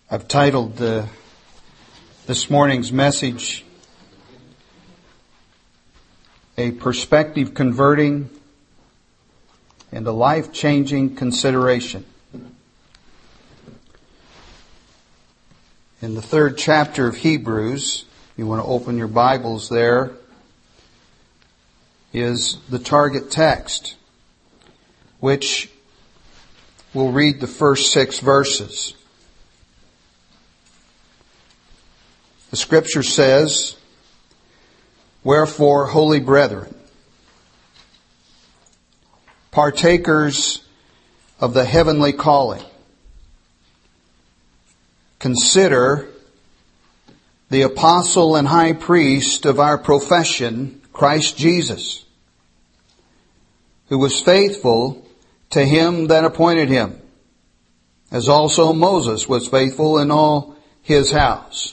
I've titled this morning's message, A Perspective Converting and a Life-Changing Consideration. In the 3rd chapter of Hebrews, if you want to open your Bibles there, is the target text, which we'll read the first 6 verses. The Scripture says, "Wherefore, holy brethren, partakers of the heavenly calling, consider the apostle and high priest of our profession, Christ Jesus, who was faithful to him that appointed him, as also Moses was faithful in all his house.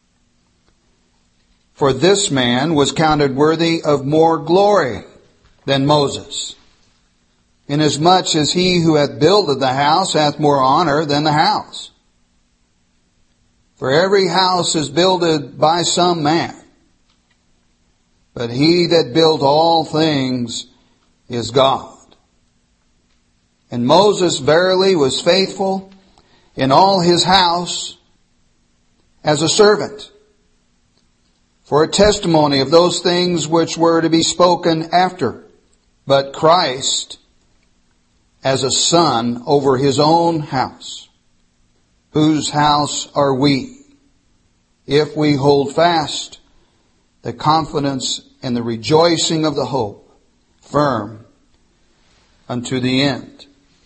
For this man was counted worthy of more glory than Moses, inasmuch as he who hath builded the house hath more honor than the house. For every house is builded by some man, but he that built all things is God. And Moses verily was faithful in all his house as a servant, for a testimony of those things which were to be spoken after. But Christ as a son over his own house, whose house are we, if we hold fast the confidence and the rejoicing of the hope firm unto the end."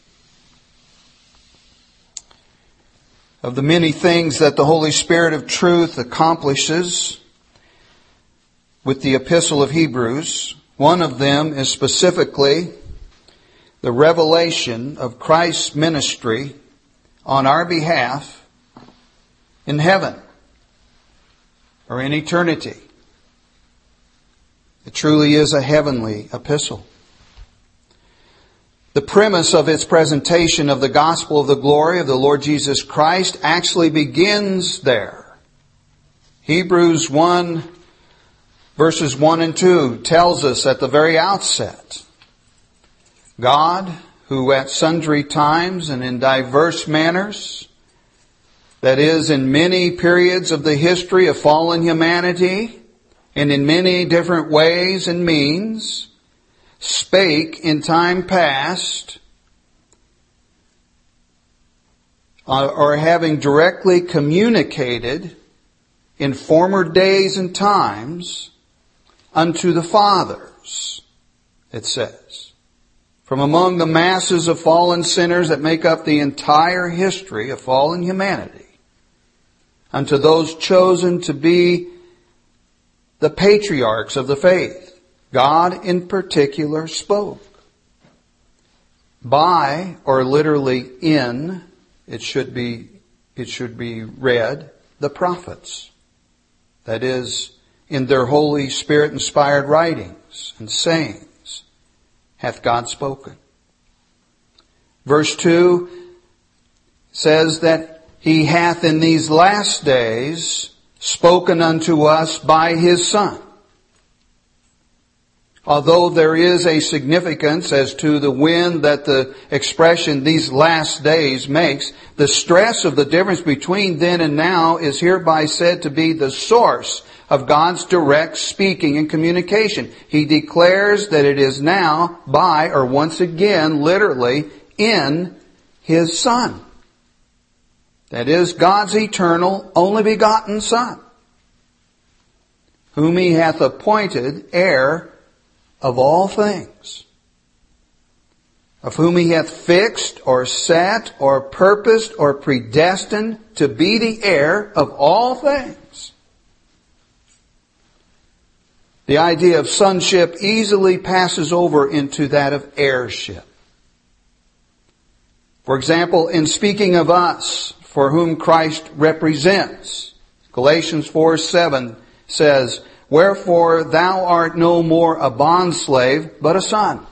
Of the many things that the Holy Spirit of truth accomplishes with the Epistle of Hebrews, one of them is specifically the revelation of Christ's ministry on our behalf in heaven or in eternity. It truly is a heavenly epistle. The premise of its presentation of the gospel of the glory of the Lord Jesus Christ actually begins there. Hebrews 1 verses 1 and 2 tells us at the very outset, God, who at sundry times and in diverse manners, that is, in many periods of the history of fallen humanity, and in many different ways and means, spake in time past, or having directly communicated in former days and times unto the fathers, it says, from among the masses of fallen sinners that make up the entire history of fallen humanity, unto those chosen to be the patriarchs of the faith. God in particular spoke. By, or literally in, it should be read, the prophets. That is, in their Holy Spirit-inspired writings and sayings hath God spoken. Verse 2 says that He hath in these last days spoken unto us by His Son. Although there is a significance as to the when that the expression "these last days" makes, the stress of the difference between then and now is hereby said to be the source of God's direct speaking and communication. He declares that it is now by, or once again, literally, in His Son. That is, God's eternal, only begotten Son, whom He hath appointed heir of all things, of whom He hath fixed or set or purposed or predestined to be the heir of all things. The idea of sonship easily passes over into that of heirship. For example, in speaking of us, for whom Christ represents, Galatians 4:7 says, "Wherefore thou art no more a bondslave, but a son.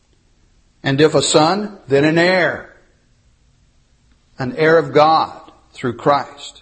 And if a son, then an heir of God through Christ.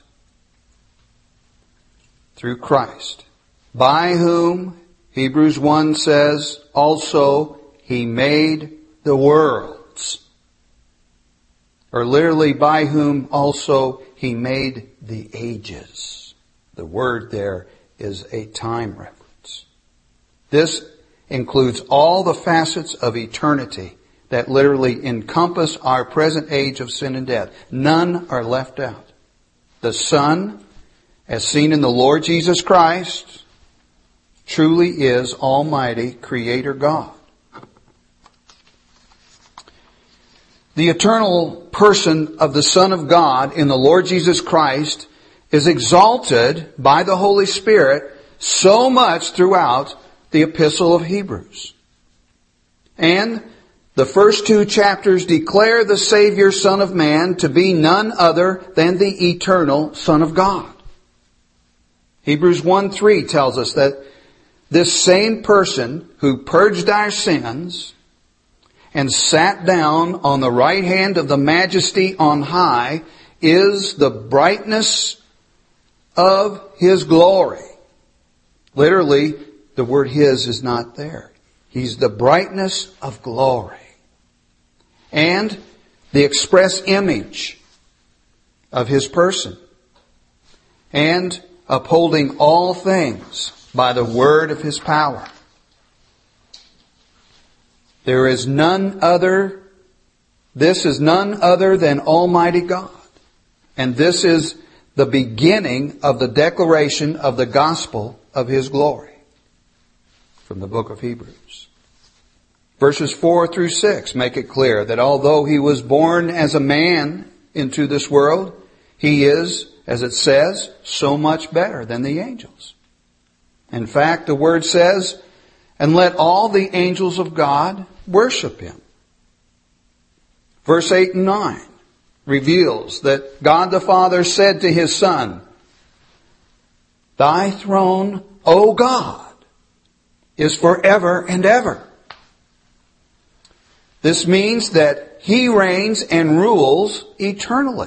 Through Christ. By whom, Hebrews 1 says, also He made the worlds. Or literally, by whom also He made the ages. The word there is a time reference. This includes all the facets of eternity that literally encompass our present age of sin and death. None are left out. The Son, as seen in the Lord Jesus Christ, truly is Almighty Creator God. The eternal person of the Son of God in the Lord Jesus Christ is exalted by the Holy Spirit so much throughout the Epistle of Hebrews. And the first 2 chapters declare the Savior, Son of Man, to be none other than the eternal Son of God. Hebrews 1:3 tells us that this same person who purged our sins and sat down on the right hand of the Majesty on high is the brightness of His glory. Literally, the word His is not there. He's the brightness of glory. And the express image of His person. And upholding all things by the word of His power. There is none other, this is none other than Almighty God. And this is the beginning of the declaration of the gospel of His glory. From the book of Hebrews. Verses 4 through 6 make it clear that although He was born as a man into this world, He is, as it says, so much better than the angels. In fact, the word says, and let all the angels of God worship Him. Verse 8 and 9 reveals that God the Father said to His Son, Thy throne, O God, is forever and ever. This means that He reigns and rules eternally.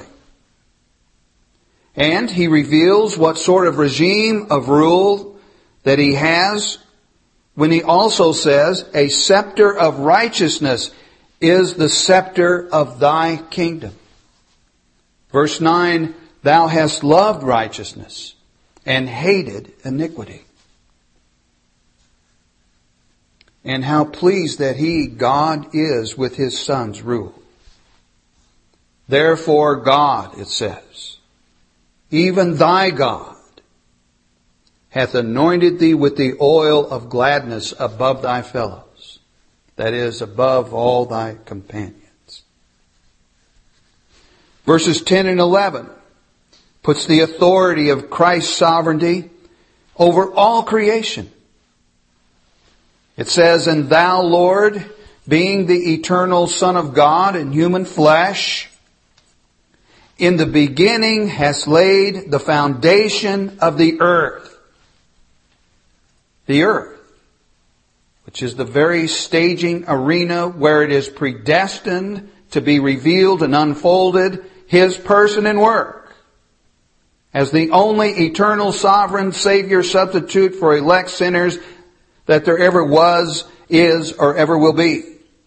And He reveals what sort of regime of rule that He has when He also says, a scepter of righteousness is the scepter of Thy kingdom. Verse 9, Thou hast loved righteousness and hated iniquity. And how pleased that He, God, is with His Son's rule. Therefore God, it says, even Thy God hath anointed thee with the oil of gladness above thy fellows. That is, above all thy companions. Verses 10 and 11 puts the authority of Christ's sovereignty over all creation. It says, And Thou, Lord, being the eternal Son of God in human flesh, in the beginning hast laid the foundation of the earth. The earth, which is the very staging arena where it is predestined to be revealed and unfolded, His person and work, as the only eternal sovereign Savior substitute for elect sinners that there ever was, is, or ever will be.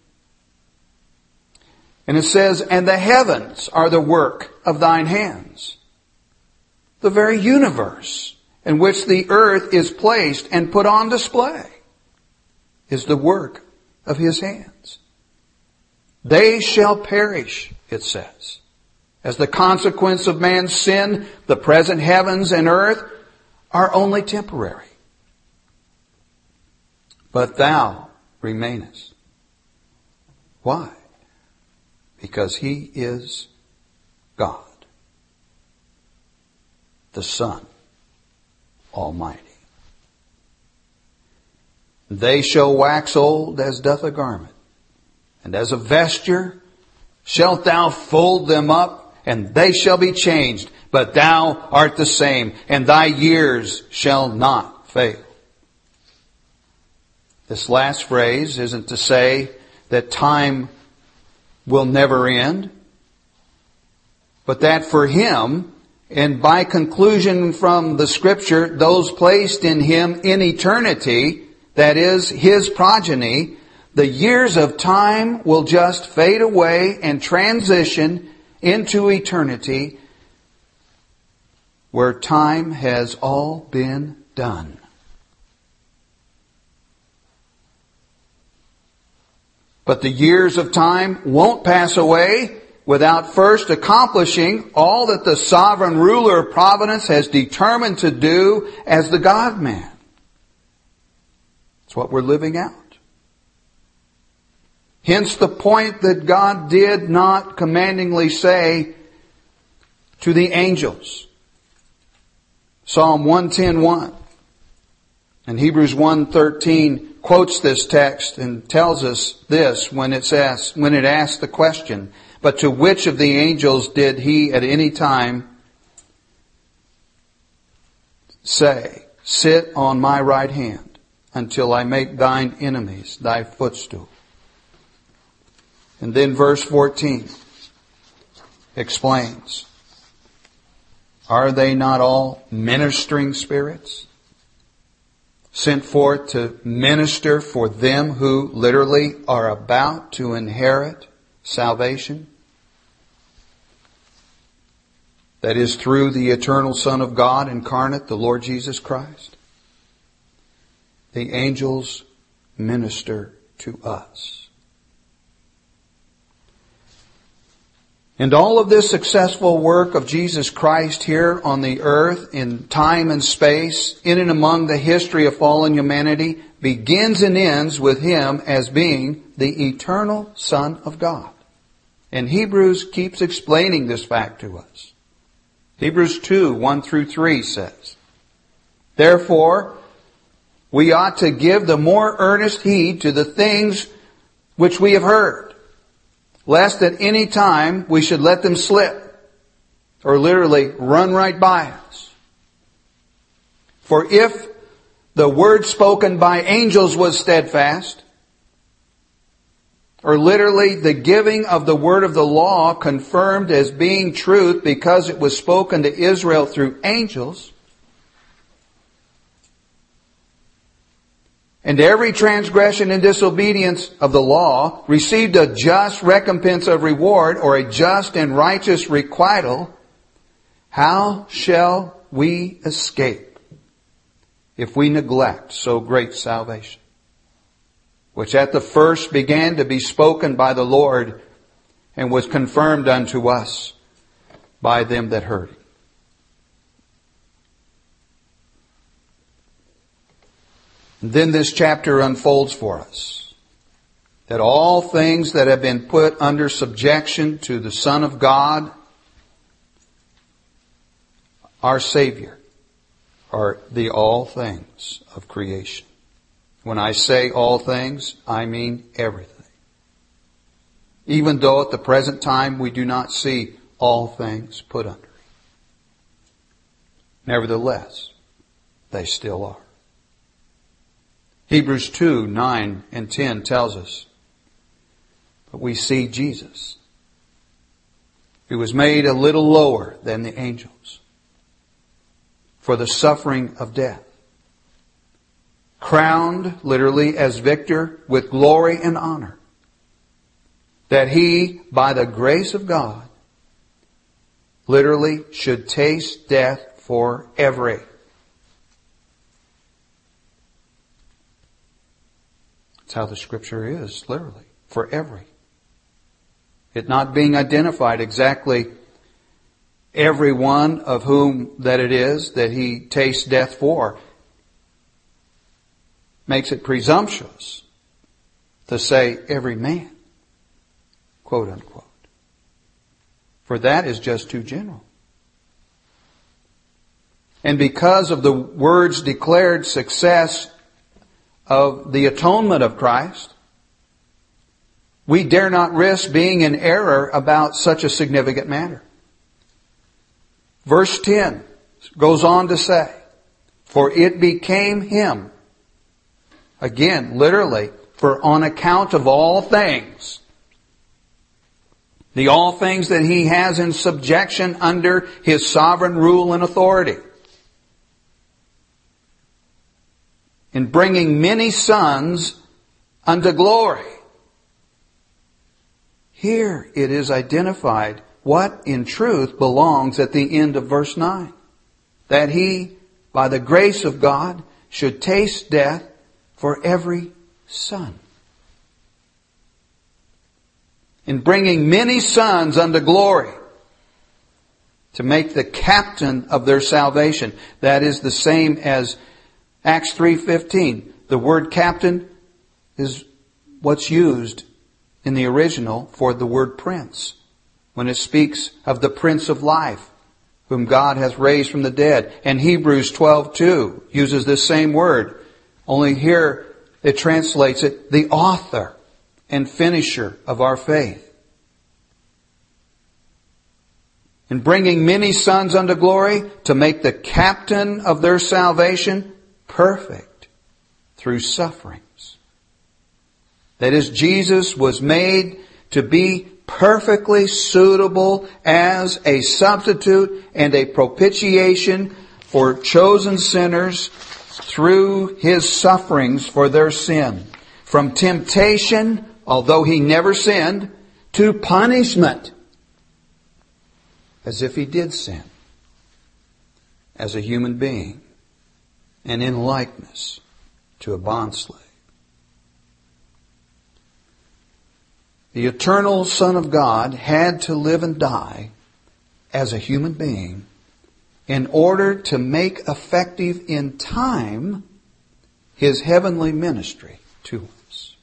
And it says, And the heavens are the work of Thine hands. The very universe in which the earth is placed and put on display is the work of His hands. They shall perish, it says. As the consequence of man's sin, the present heavens and earth are only temporary. But Thou remainest. Why? Because He is God, the Son Almighty. They shall wax old as doth a garment, and as a vesture shalt Thou fold them up, and they shall be changed. But Thou art the same, and Thy years shall not fail. This last phrase isn't to say that time will never end. but that for Him, and by conclusion from the Scripture, those placed in Him in eternity, that is, His progeny, the years of time will just fade away and transition into eternity, where time has all been done. But the years of time won't pass away without first accomplishing all that the sovereign ruler of providence has determined to do as the God-man. It's what we're living out. Hence the point that God did not commandingly say to the angels. Psalm 110:1 and Hebrews 1:13 quotes this text and tells us this when it asks the question, but to which of the angels did He at any time say, sit on my right hand until I make thine enemies thy footstool? And then verse 14 explains, are they not all ministering spirits sent forth to minister for them who literally are about to inherit salvation? That is through the eternal Son of God incarnate, the Lord Jesus Christ. The angels minister to us. And all of this successful work of Jesus Christ here on the earth in time and space, in and among the history of fallen humanity, begins and ends with Him as being the eternal Son of God. And Hebrews keeps explaining this fact to us. Hebrews 2:1-3 says, therefore, we ought to give the more earnest heed to the things which we have heard, lest at any time we should let them slip, or literally run right by us. For if the word spoken by angels was steadfast, or literally the giving of the word of the law confirmed as being truth because it was spoken to Israel through angels, and every transgression and disobedience of the law received a just recompense of reward, or a just and righteous requital, how shall we escape if we neglect so great salvation, which at the first began to be spoken by the Lord and was confirmed unto us by them that heard it? And then this chapter unfolds for us that all things that have been put under subjection to the Son of God, our Savior, are the all things of creation. When I say all things, I mean everything. Even though at the present time we do not see all things put under it. Nevertheless, they still are. Hebrews 2:9-10 tells us, but we see Jesus, who was made a little lower than the angels for the suffering of death, crowned literally as victor with glory and honor, that He, by the grace of God, literally should taste death for every. That's how the Scripture is, literally, for every. It not being identified exactly every one of whom that it is that He tastes death for, makes it presumptuous to say every man, quote unquote. For that is just too general. And because of the Word's declared success of the atonement of Christ, we dare not risk being in error about such a significant matter. Verse 10 goes on to say, for it became Him. Again, literally, for on account of all things. the all things that He has in subjection under His sovereign rule and authority. In bringing many sons unto glory. Here it is identified what in truth belongs at the end of verse 9. That He, by the grace of God, should taste death for every son. In bringing many sons unto glory, to make the captain of their salvation. That is the same as Acts 3:15. The word captain is what's used in the original for the word prince, when it speaks of the Prince of Life, whom God hath raised from the dead. And Hebrews 12:2 uses this same word, only here it translates it, the author and finisher of our faith. In bringing many sons unto glory, to make the captain of their salvation perfect through sufferings. That is, Jesus was made to be perfectly suitable as a substitute and a propitiation for chosen sinners through His sufferings for their sin. From temptation, although He never sinned, to punishment, as if He did sin, as a human being, and in likeness to a bondslave. The eternal Son of God had to live and die as a human being in order to make effective in time His heavenly ministry to us.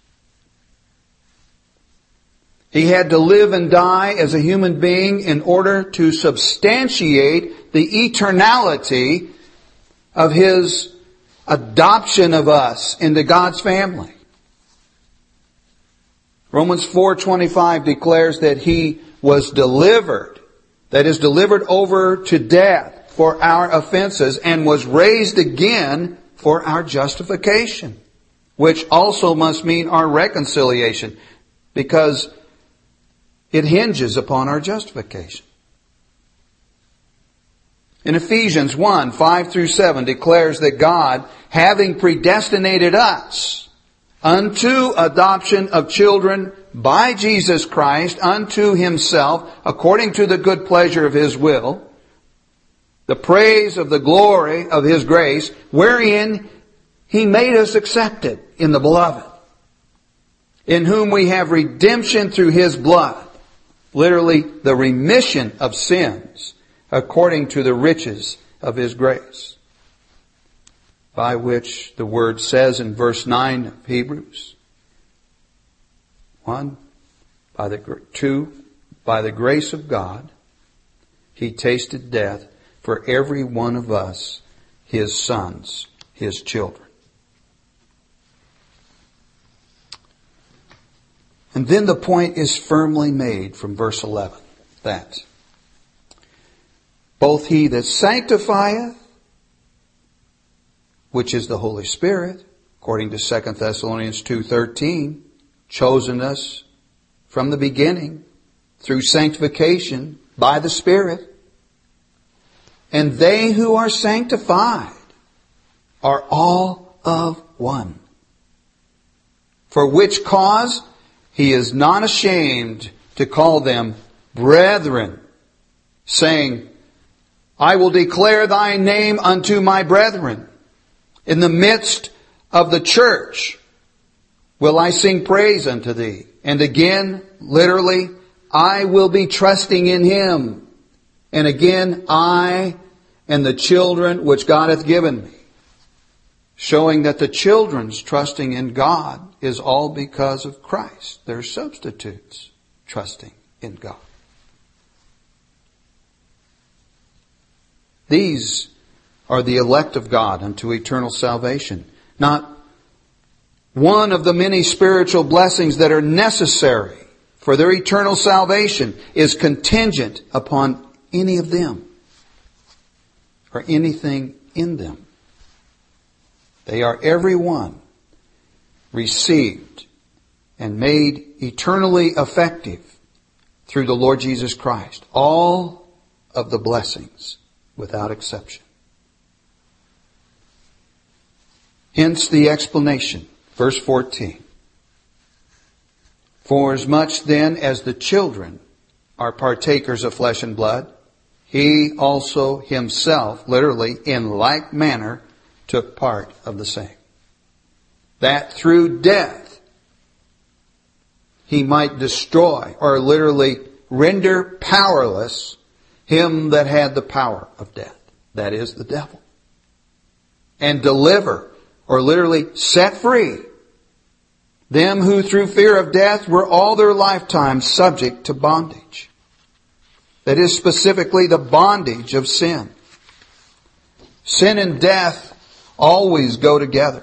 He had to live and die as a human being in order to substantiate the eternality of His adoption of us into God's family. Romans 4:25 declares that He was delivered, that is, delivered over to death for our offenses, and was raised again for our justification, which also must mean our reconciliation, because it hinges upon our justification. In Ephesians 1:5-7 declares that God, having predestinated us unto adoption of children by Jesus Christ unto Himself, according to the good pleasure of His will, the praise of the glory of His grace, wherein He made us accepted in the Beloved, in whom we have redemption through His blood, literally the remission of sins, according to the riches of His grace, by which the Word says in verse 9 of Hebrews 1, by the grace of God, He tasted death for every one of us, His sons, His children. And then the point is firmly made from verse 11, that both He that sanctifieth, which is the Holy Spirit, according to 2 Thessalonians 2:13, chosen us from the beginning through sanctification by the Spirit. And they who are sanctified are all of one. For which cause He is not ashamed to call them brethren, saying, I will declare Thy name unto my brethren. In the midst of the church will I sing praise unto Thee. And again, literally, I will be trusting in Him. And again, I and the children which God hath given me. Showing that the children's trusting in God is all because of Christ. They're substitutes trusting in God. These are the elect of God unto eternal salvation. Not one of the many spiritual blessings that are necessary for their eternal salvation is contingent upon any of them or anything in them. They are every one received and made eternally effective through the Lord Jesus Christ. All of the blessings without exception. Hence the explanation. Verse 14. For as much then as the children are partakers of flesh and blood, He also Himself, literally, in like manner, took part of the same. That through death, He might destroy, or literally render powerless, him that had the power of death. That is, the devil. And deliver, or literally set free, them who through fear of death were all their lifetime subject to bondage. That is specifically the bondage of sin. Sin and death always go together.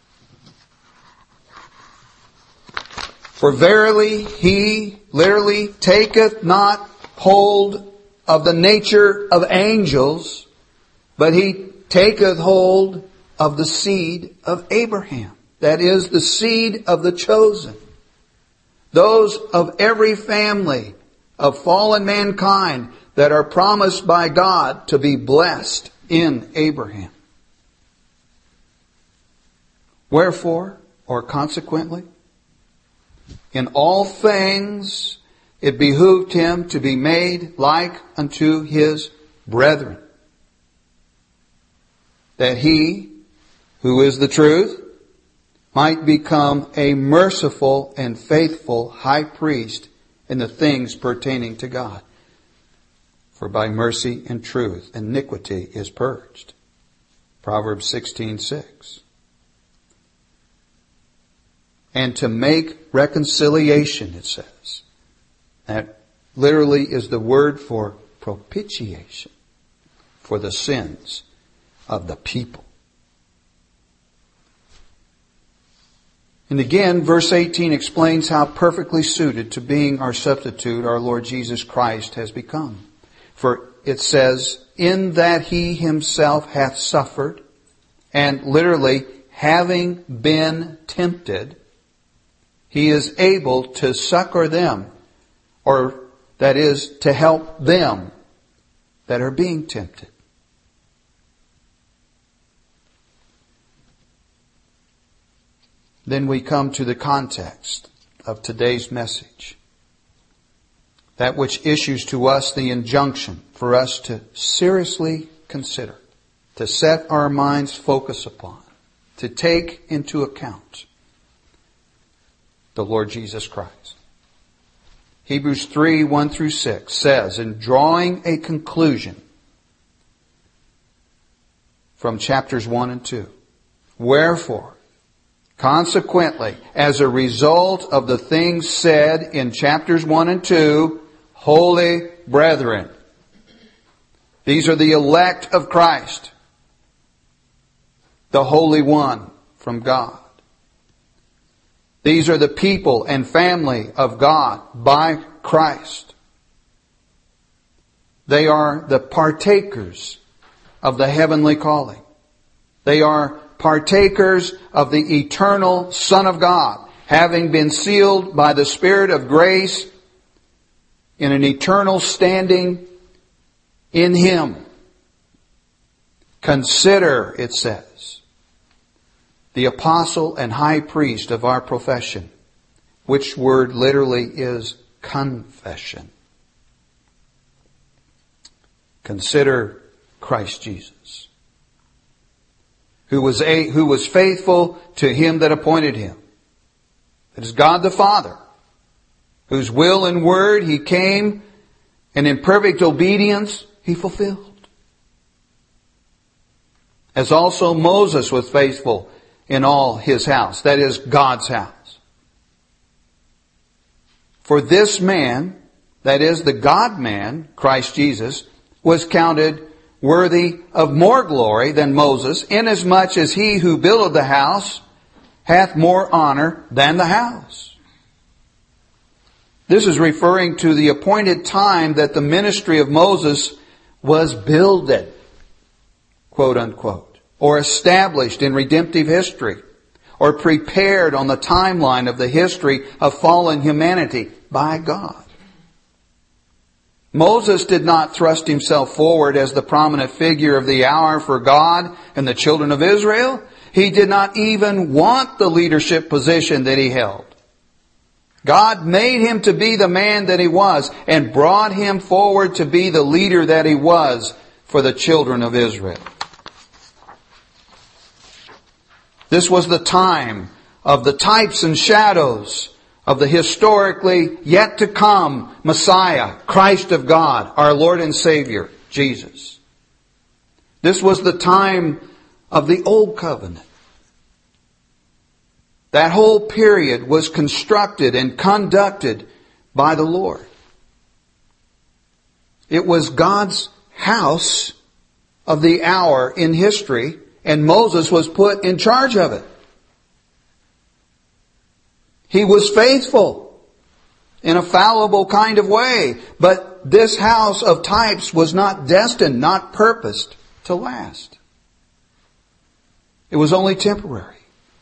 For verily He literally taketh not hold of the nature of angels, but He taketh hold of the seed of Abraham. That is, the seed of the chosen. Those of every family of fallen mankind that are promised by God to be blessed in Abraham. Wherefore, or consequently, in all things it behooved Him to be made like unto His brethren, that He, who is the truth, might become a merciful and faithful high priest in the things pertaining to God. For by mercy and truth iniquity is purged. Proverbs 16:6. And to make reconciliation, it says. That literally is the word for propitiation for the sins of the people. And again, verse 18 explains how perfectly suited to being our substitute our Lord Jesus Christ has become. For it says, in that He Himself hath suffered, and literally, having been tempted, He is able to succor them, or that is, to help them that are being tempted. Then we come to the context of today's message. That which issues to us the injunction for us to seriously consider, to set our minds focus upon, to take into account the Lord Jesus Christ. Hebrews 3:1-6 says, in drawing a conclusion from chapters 1 and 2, wherefore, consequently, as a result of the things said in chapters 1 and 2, holy brethren. These are the elect of Christ, the Holy One from God. These are the people and family of God by Christ. They are the partakers of the heavenly calling. They are partakers of the eternal Son of God, having been sealed by the Spirit of grace in an eternal standing in Him. Consider, it says, the apostle and high priest of our profession, which word literally is confession. Consider Christ Jesus, who was faithful to Him that appointed Him. It is God the Father, whose will and word He came, and in perfect obedience He fulfilled. As also Moses was faithful in all his house, that is, God's house. For this man, that is, the God-man, Christ Jesus, was counted worthy of more glory than Moses, inasmuch as he who builded the house hath more honor than the house. This is referring to the appointed time that the ministry of Moses was builded, quote unquote, or established in redemptive history, or prepared on the timeline of the history of fallen humanity by God. Moses did not thrust himself forward as the prominent figure of the hour for God and the children of Israel. He did not even want the leadership position that he held. God made him to be the man that he was and brought him forward to be the leader that he was for the children of Israel. This was the time of the types and shadows of the historically yet to come Messiah, Christ of God, our Lord and Savior, Jesus. This was the time of the Old Covenant. That whole period was constructed and conducted by the Lord. It was God's house of the hour in history, and Moses was put in charge of it. He was faithful in a fallible kind of way, but this house of types was not destined, not purposed to last. It was only temporary.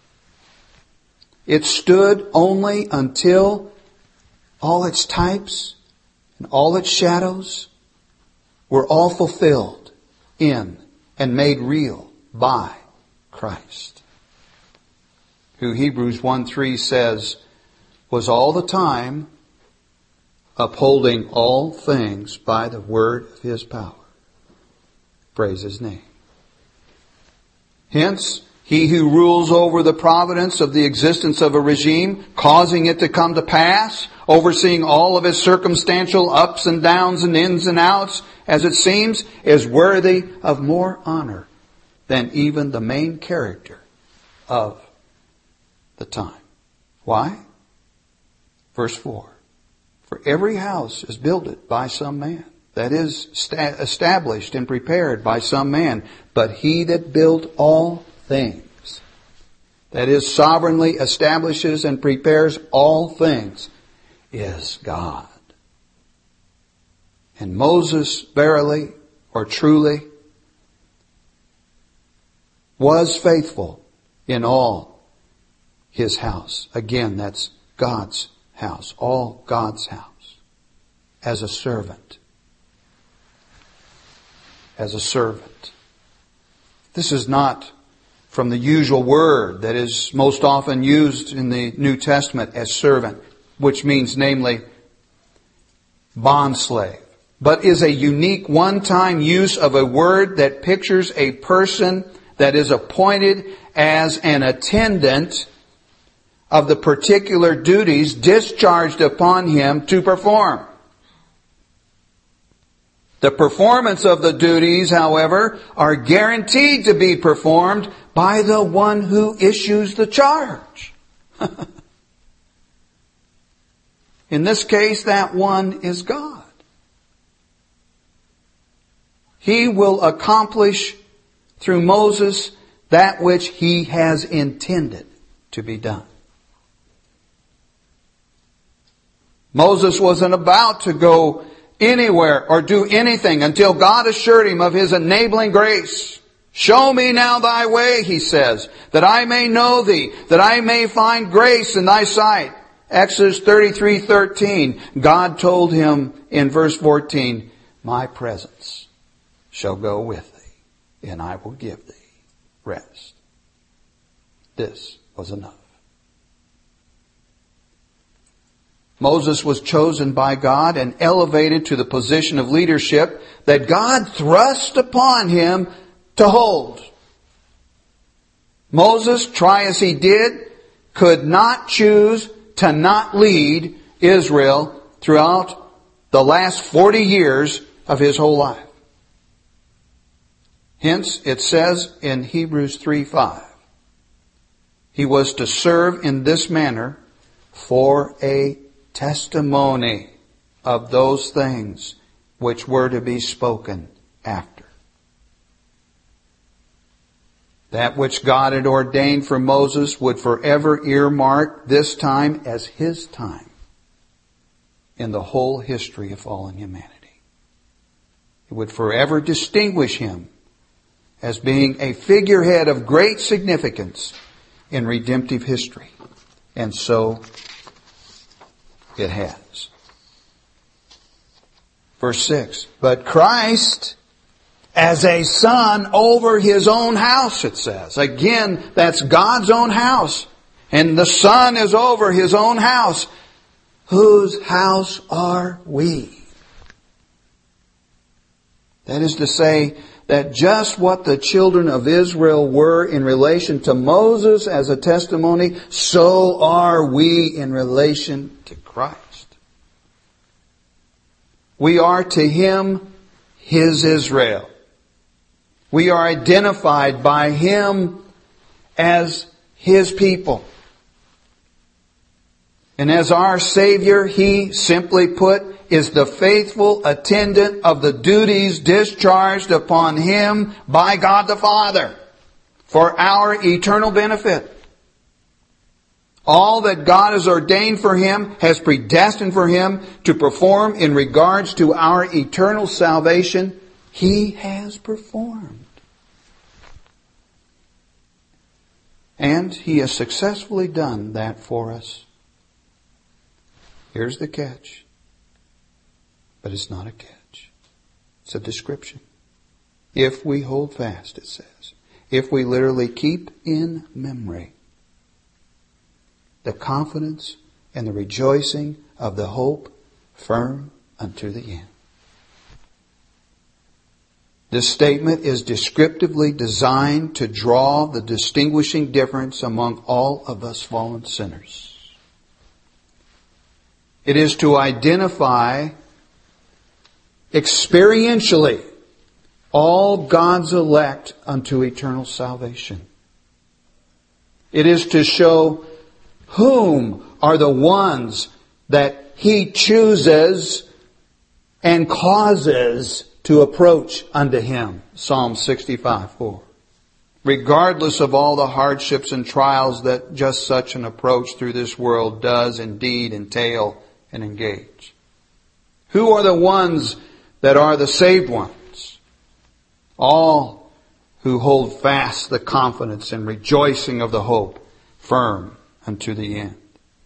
It stood only until all its types and all its shadows were all fulfilled in and made real by Christ, who Hebrews 1:3 says was all the time upholding all things by the word of His power. Praise His name. Hence, He who rules over the providence of the existence of a regime, causing it to come to pass, overseeing all of its circumstantial ups and downs and ins and outs, as it seems, is worthy of more honor than even the main character of the time. Why? Verse 4. For every house is builded by some man. That is established and prepared by some man. But He that built all things, that is sovereignly establishes and prepares all things, is God. And Moses verily or truly was faithful in all his house. Again, that's God's house, all God's house, as a servant. As a servant. This is not from the usual word that is most often used in the New Testament as servant, which means namely bondslave, but is a unique one-time use of a word that pictures a person that is appointed as an attendant of the particular duties discharged upon him to perform. The performance of the duties, however, are guaranteed to be performed by the one who issues the charge. In this case, that one is God. He will accomplish through Moses that which He has intended to be done. Moses wasn't about to go anywhere or do anything until God assured him of His enabling grace. Show me now thy way, he says, that I may know thee, that I may find grace in thy sight. Exodus 33:13. God told him in verse 14, my presence shall go with thee, and I will give thee rest. This was enough. Moses was chosen by God and elevated to the position of leadership that God thrust upon him to hold. Moses, try as he did, could not choose to not lead Israel throughout the last 40 years of his whole life. Hence, it says in Hebrews 3:5, he was to serve in this manner for a testimony of those things which were to be spoken after. That which God had ordained for Moses would forever earmark this time as his time in the whole history of fallen humanity. It would forever distinguish him as being a figurehead of great significance in redemptive history. And so it has. Verse 6. But Christ as a son over His own house, it says. Again, that's God's own house. And the Son is over His own house. Whose house are we? That is to say that just what the children of Israel were in relation to Moses as a testimony, so are we in relation to Christ. We are to Him His Israel. We are identified by Him as His people. And as our Savior, He, simply put, is the faithful attendant of the duties discharged upon Him by God the Father for our eternal benefit. All that God has ordained for Him, has predestined for Him to perform in regards to our eternal salvation, He has performed. And He has successfully done that for us. Here's the catch. But it's not a catch. It's a description. If we hold fast, it says. If we literally keep in memory the confidence and the rejoicing of the hope firm unto the end. This statement is descriptively designed to draw the distinguishing difference among all of us fallen sinners. It is to identify experientially all God's elect unto eternal salvation. It is to show whom are the ones that He chooses and causes to approach unto Him. Psalm 65:4. Regardless of all the hardships and trials that just such an approach through this world does indeed entail and engage. Who are the ones that are the saved ones? All who hold fast the confidence and rejoicing of the hope firm unto the end.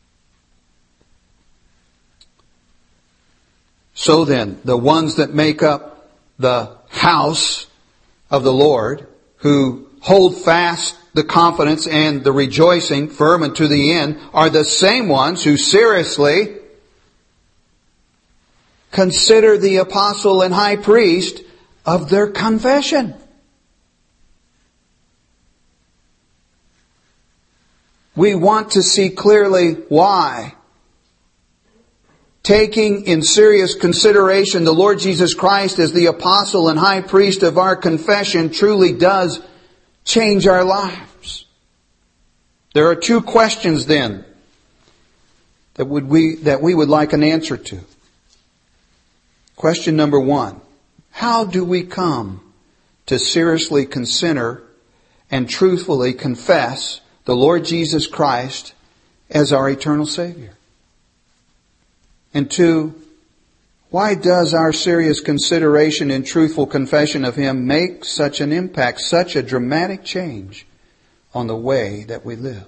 So then, the ones that make up the house of the Lord, who hold fast the confidence and the rejoicing firm unto the end, are the same ones who seriously consider the apostle and high priest of their confession. We want to see clearly why, taking in serious consideration the Lord Jesus Christ as the apostle and high priest of our confession, truly does change our lives. There are two questions then that we would like an answer to. Question number one: how do we come to seriously consider and truthfully confess the Lord Jesus Christ as our eternal Savior? And two, why does our serious consideration and truthful confession of Him make such an impact, such a dramatic change on the way that we live?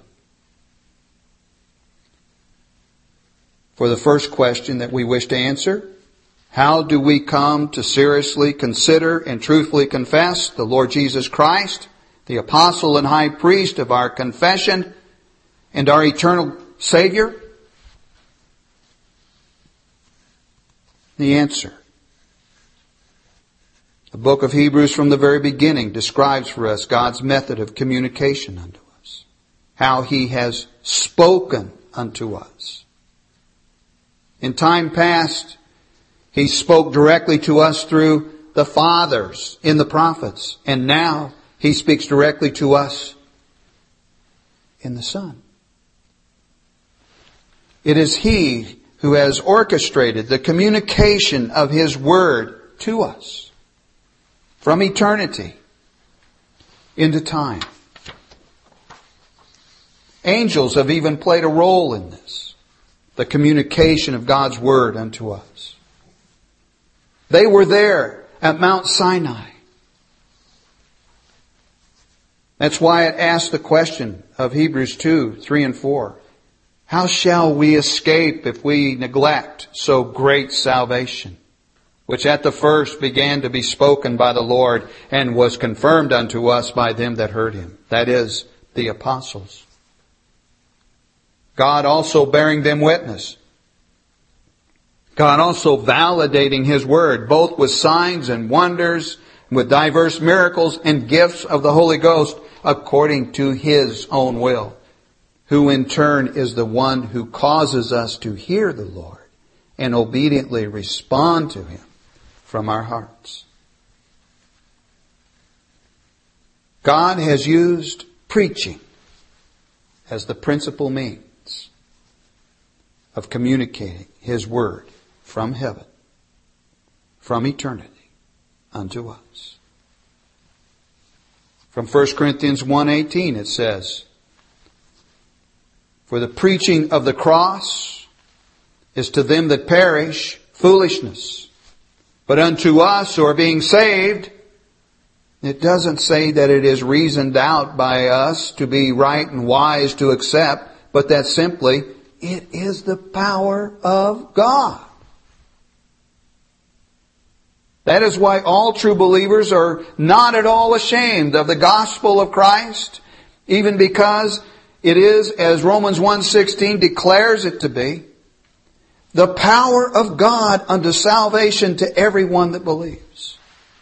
For the first question that we wish to answer, how do we come to seriously consider and truthfully confess the Lord Jesus Christ, the apostle and high priest of our confession and our eternal Savior? The answer: the book of Hebrews from the very beginning describes for us God's method of communication unto us, how He has spoken unto us. In time past, He spoke directly to us through the fathers in the prophets, and now He speaks directly to us in the Son. It is He who has orchestrated the communication of His Word to us from eternity into time. Angels have even played a role in this, the communication of God's Word unto us. They were there at Mount Sinai. That's why it asks the question of Hebrews 2, 3 and 4. How shall we escape if we neglect so great salvation, which at the first began to be spoken by the Lord, and was confirmed unto us by them that heard him. That is, the apostles. God also bearing them witness. God also validating His word, both with signs and wonders, with diverse miracles and gifts of the Holy Ghost, according to His own will, who in turn is the one who causes us to hear the Lord and obediently respond to Him from our hearts. God has used preaching as the principal means of communicating His word from heaven, from eternity, unto us. From 1 Corinthians 1:18 it says, "For the preaching of the cross is to them that perish foolishness, but unto us who are being saved," it doesn't say that it is reasoned out by us to be right and wise to accept, but that simply it is the power of God. That is why all true believers are not at all ashamed of the gospel of Christ, even because it is, as Romans 1:16 declares it to be, the power of God unto salvation to everyone that believes.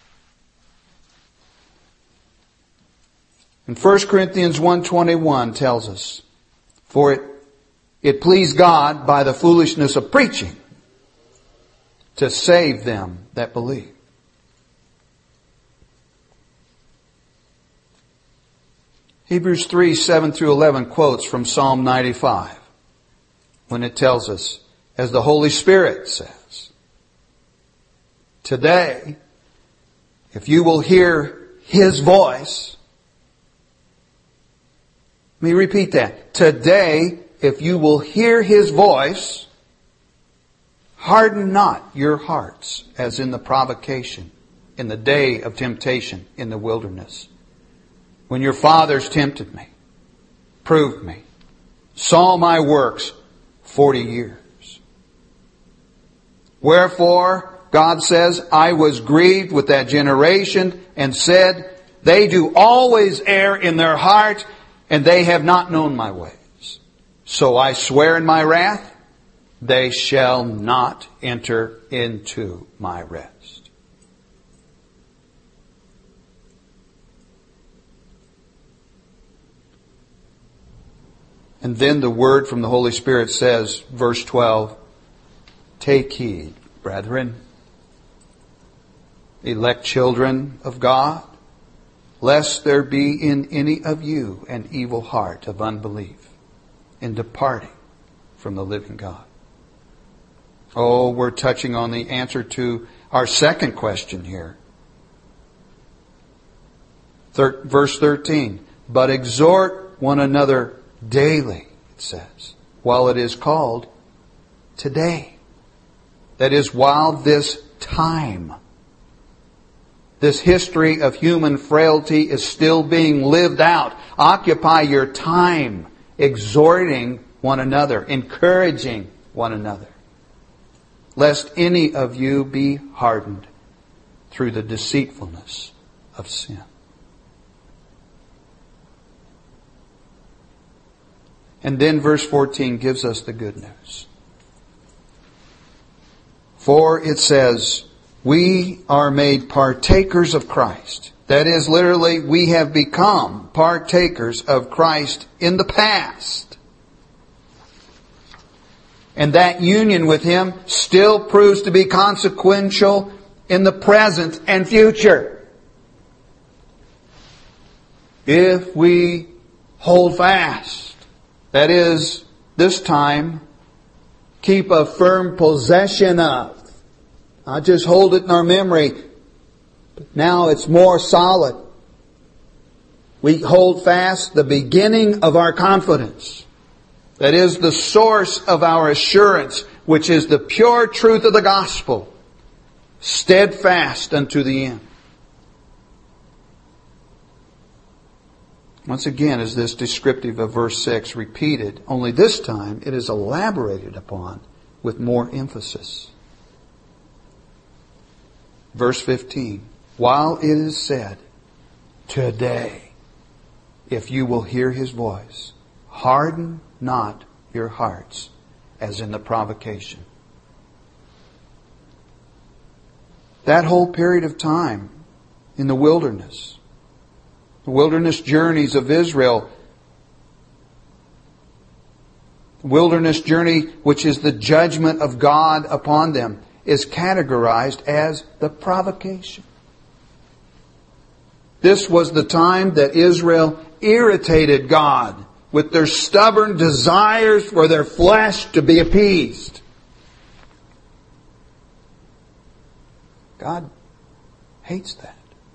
And 1 Corinthians 1:21 tells us, "For it pleased God by the foolishness of preaching to save them that believe." Hebrews 3:7-11 quotes from Psalm 95 when it tells us, as the Holy Spirit says, "Today, if you will hear His voice," let me repeat that. "Today, if you will hear His voice, harden not your hearts as in the provocation, in the day of temptation in the wilderness, when your fathers tempted me, proved me, saw my works 40 years. Wherefore, God says, I was grieved with that generation and said, they do always err in their heart, and they have not known my ways. So I swear in my wrath, they shall not enter into my rest." And then the word from the Holy Spirit says, verse 12, "Take heed, brethren, elect children of God, lest there be in any of you an evil heart of unbelief in departing from the living God." Oh, we're touching on the answer to our second question here. Verse 13, "But exhort one another daily," it says, "while it is called today." That is, while this time, this history of human frailty is still being lived out. Occupy your time exhorting one another, encouraging one another, lest any of you be hardened through the deceitfulness of sin. And then verse 14 gives us the good news. For it says, "We are made partakers of Christ." That is, literally, we have become partakers of Christ in the past. And that union with Him still proves to be consequential in the present and future. If we hold fast, that is, this time, keep a firm possession of. Not just hold it in our memory, but now it's more solid. We hold fast the beginning of our confidence. That is the source of our assurance, which is the pure truth of the gospel, steadfast unto the end. Once again, is this descriptive of verse 6 repeated, only this time it is elaborated upon with more emphasis. Verse 15. While it is said, today, if you will hear His voice, harden not your hearts as in the provocation. That whole period of time in the wilderness journeys of Israel, the wilderness journey which is the judgment of God upon them, is categorized as the provocation. This was the time that Israel irritated God with their stubborn desires for their flesh to be appeased. God hates that.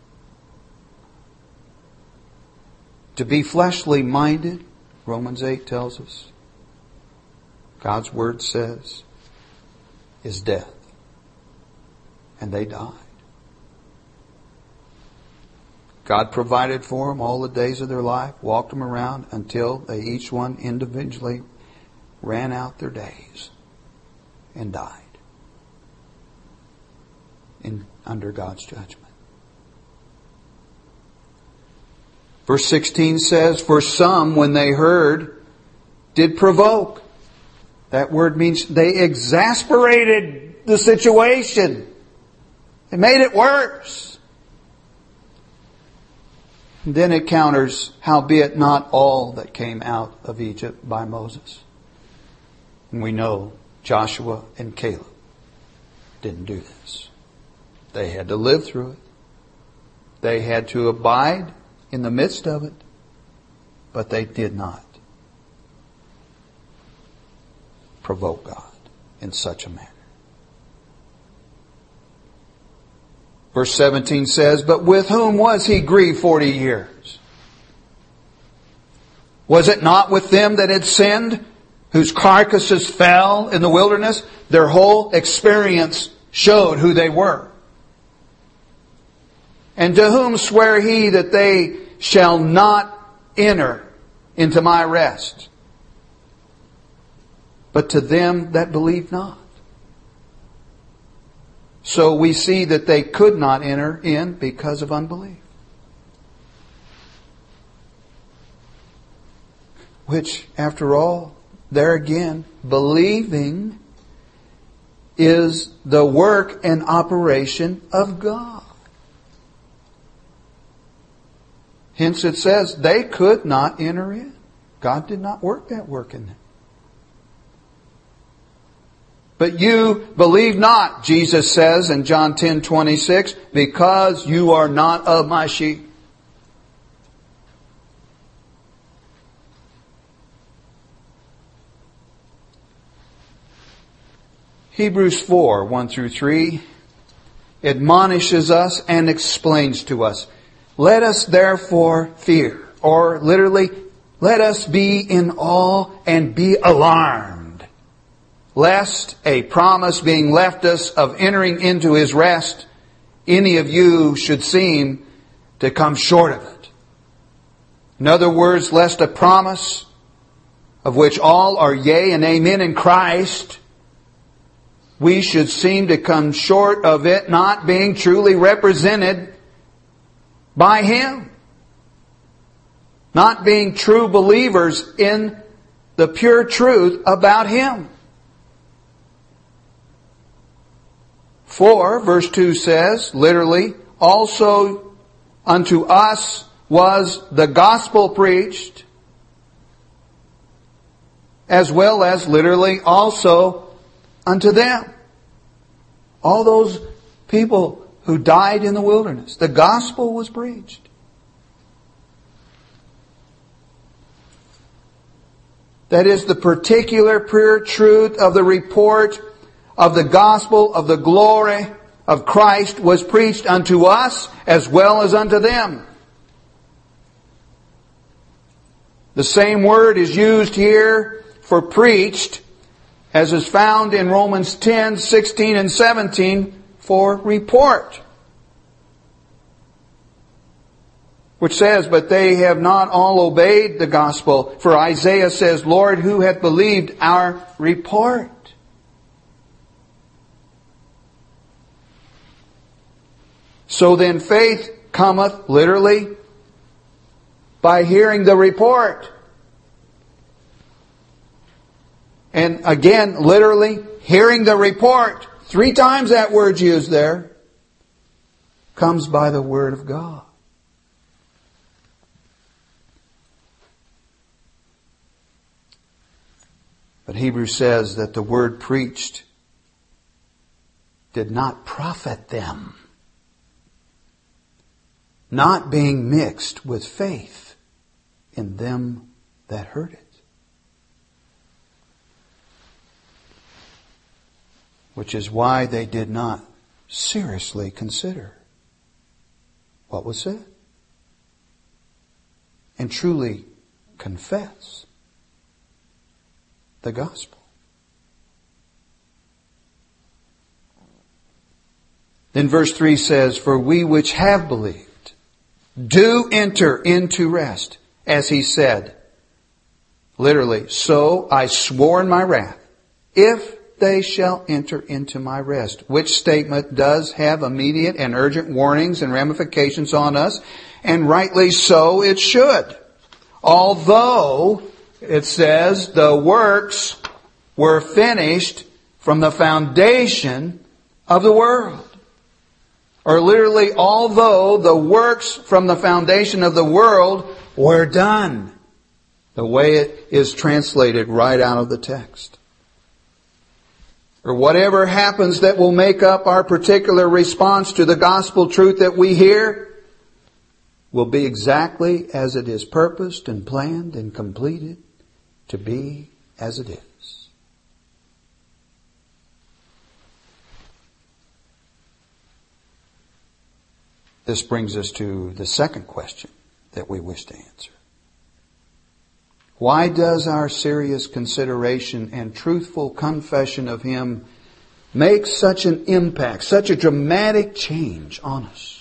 To be fleshly minded, Romans 8 tells us, God's Word says, is death. And they died. God provided for them all the days of their life, walked them around until they each one individually ran out their days and died under God's judgment. Verse 16 says, for some, when they heard, did provoke. That word means they exasperated the situation. They made it worse. And then it counters, howbeit not all that came out of Egypt by Moses. And we know Joshua and Caleb didn't do this. They had to live through it. They had to abide in the midst of it. But they did not provoke God in such a manner. Verse 17 says, but with whom was He grieved 40 years? Was it not with them that had sinned, whose carcasses fell in the wilderness? Their whole experience showed who they were. And to whom sware He that they shall not enter into my rest? But to them that believe not. So we see that they could not enter in because of unbelief. Which, after all, there again, believing is the work and operation of God. Hence it says they could not enter in. God did not work that work in them. But you believe not, Jesus says in John 10:26, because you are not of my sheep. Hebrews 4:1-3 admonishes us and explains to us, let us therefore fear, or literally, let us be in awe and be alarmed, lest a promise being left us of entering into His rest, any of you should seem to come short of it. In other words, lest a promise of which all are yea and amen in Christ, we should seem to come short of it, not being truly represented by Him. Not being true believers in the pure truth about Him. For, verse 2 says, literally, also unto us was the gospel preached, as well as literally also unto them. All those people who died in the wilderness, the gospel was preached. That is, the particular pure truth of the report of the gospel of the glory of Christ was preached unto us as well as unto them. The same word is used here for preached as is found in Romans 10:16 and 17 for report. Which says, but they have not all obeyed the gospel. For Isaiah says, Lord, who hath believed our report? So then faith cometh, literally, by hearing the report. And again, literally, hearing the report. 3 times that word's used there. Comes by the Word of God. But Hebrews says that the word preached did not profit them, not being mixed with faith in them that heard it. Which is why they did not seriously consider what was said and truly confess the gospel. Then verse 3 says, "For we which have believed do enter into rest, as he said." Literally, "So I swore in my wrath, if they shall enter into my rest." Which statement does have immediate and urgent warnings and ramifications on us, and rightly so it should. Although it says the works were finished from the foundation of the world. Or literally, although the works from the foundation of the world were done. The way it is translated right out of the text. Or whatever happens that will make up our particular response to the gospel truth that we hear will be exactly as it is purposed and planned and completed to be as it is. This brings us to the second question that we wish to answer. Why does our serious consideration and truthful confession of Him make such an impact, such a dramatic change on us?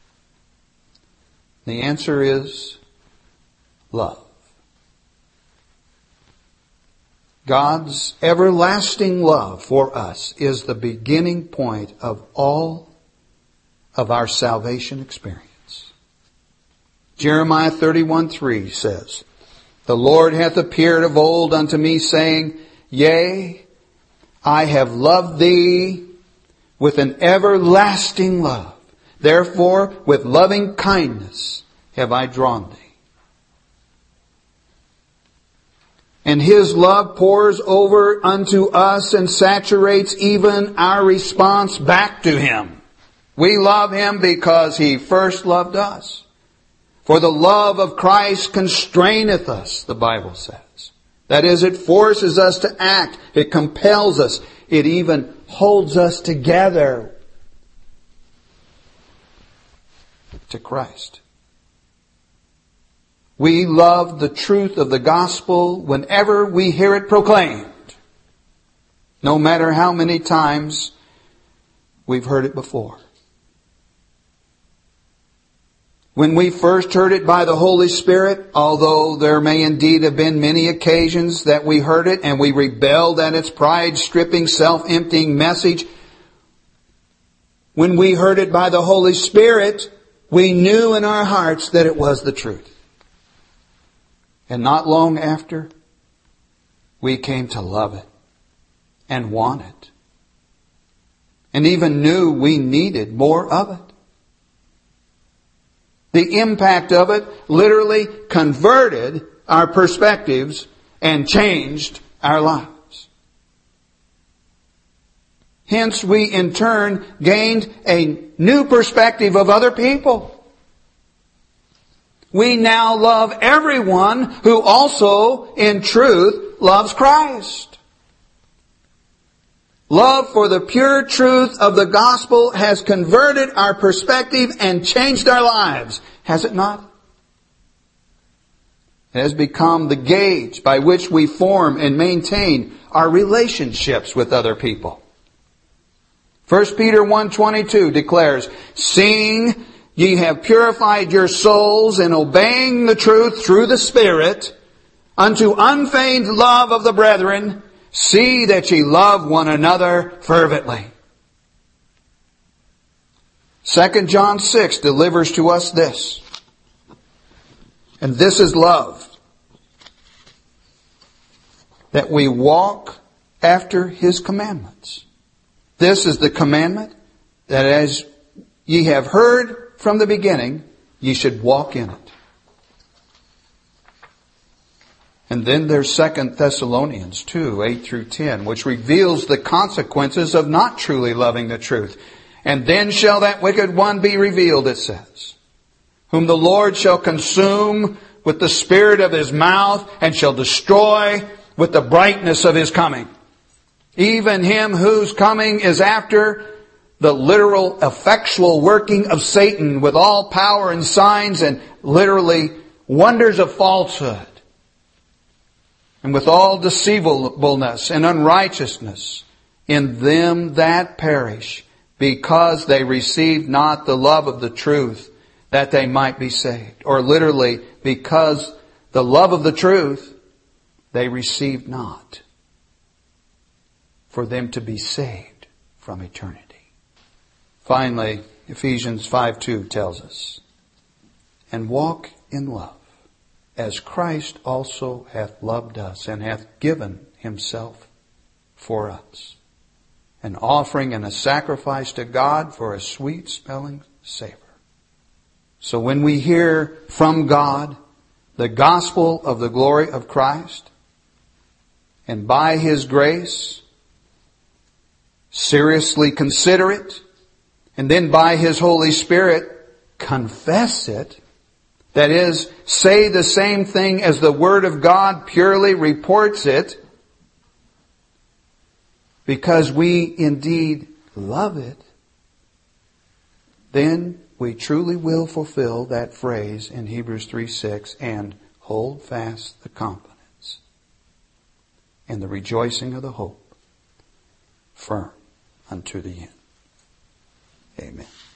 The answer is love. God's everlasting love for us is the beginning point of all of our salvation experience. Jeremiah 31:3 says, "The Lord hath appeared of old unto me, saying, Yea, I have loved thee with an everlasting love. Therefore, with loving kindness have I drawn thee." And His love pours over unto us and saturates even our response back to Him. We love Him because He first loved us. For the love of Christ constraineth us, the Bible says. That is, it forces us to act. It compels us. It even holds us together to Christ. We love the truth of the gospel whenever we hear it proclaimed. No matter how many times we've heard it before. When we first heard it by the Holy Spirit, although there may indeed have been many occasions that we heard it and we rebelled at its pride-stripping, self-emptying message, when we heard it by the Holy Spirit, we knew in our hearts that it was the truth. And not long after, we came to love it and want it. And even knew we needed more of it. The impact of it literally converted our perspectives and changed our lives. Hence, we in turn gained a new perspective of other people. We now love everyone who also, in truth, loves Christ. Love for the pure truth of the gospel has converted our perspective and changed our lives, has it not? It has become the gauge by which we form and maintain our relationships with other people. 1 Peter 1:22 declares, "Seeing ye have purified your souls in obeying the truth through the Spirit, unto unfeigned love of the brethren, see that ye love one another fervently." 2 John 6 delivers to us this. And this is love. That we walk after His commandments. This is the commandment, that as ye have heard from the beginning, ye should walk in it. And then there's 2 Thessalonians 2, 8 through 10, which reveals the consequences of not truly loving the truth. And then shall that wicked one be revealed, it says, whom the Lord shall consume with the spirit of His mouth, and shall destroy with the brightness of His coming. Even him whose coming is after the literal effectual working of Satan with all power and signs and literally wonders of falsehood, and with all deceivableness and unrighteousness in them that perish, because they received not the love of the truth, that they might be saved. Or literally, because the love of the truth they received not, for them to be saved from eternity. Finally, Ephesians 5:2 tells us, and walk in love, as Christ also hath loved us, and hath given Himself for us, an offering and a sacrifice to God for a sweet-smelling savor. So when we hear from God the gospel of the glory of Christ, and by His grace seriously consider it, and then by His Holy Spirit confess it, that is, say the same thing as the Word of God purely reports it, because we indeed love it, then we truly will fulfill that phrase in Hebrews 3:6, and hold fast the confidence and the rejoicing of the hope firm unto the end. Amen.